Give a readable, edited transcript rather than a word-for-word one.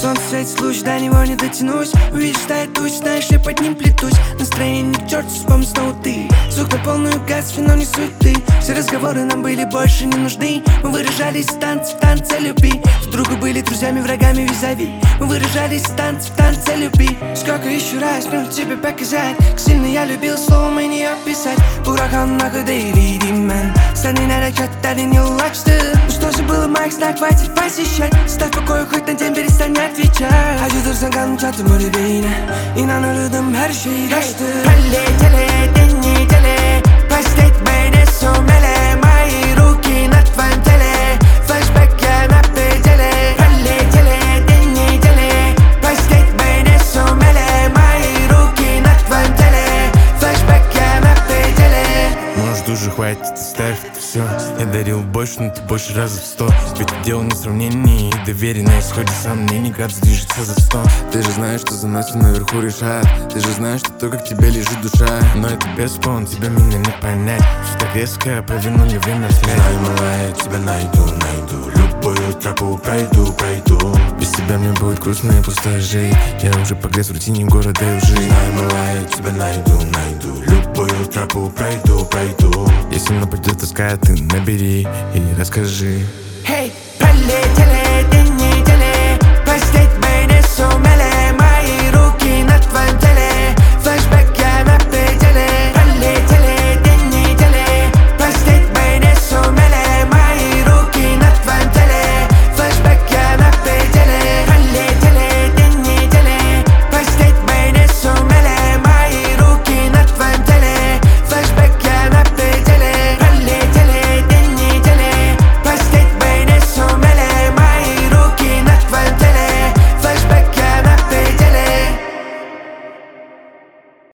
Солнце светит луч, до него не дотянусь. Увидишь, тает туч, знаешь, я под ним плетусь. Настроение к черту, вспомни снова ты. Звук на полную газ, но не суеты. Все разговоры нам были больше не нужны. Мы выражались в танце любви. С другу были друзьями, врагами визави. Мы выражались в танце любви. Сколько еще раз мне тебе показать, как сильно я любил, словом и не описать. Ураган на ходе, видим мен. Страны нарекат, дали не лачты. Ну что же было, моих знак, хватит посещать. Ставь покой, хоть на день перестань отвечать. Acıdırsan kanım çattım öyle beyine. İnan aradım her şeyi kaçtı. Полетели дни недели. Пусть etme ne сумели. Мои руки на твоем теле. Флэшбэк я на пределе. Полетели дни недели. Пусть etme не сумели. Мои руки на твоем теле. Флэшбэк я на пределе. Может уже хватит, оставь это все. Я дарил больше, но ты больше раза в 100. Ведь дело не сравнение и доверие на исходе сомнений. Градус движется за 100. Ты же знаешь, что за нас все наверху решает. Ты же знаешь, что только в тебе лежит душа. Но это бесспорно, тебя меня не понять. Все так резко, повернули время вспять. Знаю, малая, я тебя найду. Любую тропу пройду. Без тебя мне будет грустно и пустая жизнь. Я уже погряз в рутине города и лжи. Знаю, малая, я тебя найду. Любую тропу пройду. Если нападет тоска, ты набери и расскажи. Hey, полетели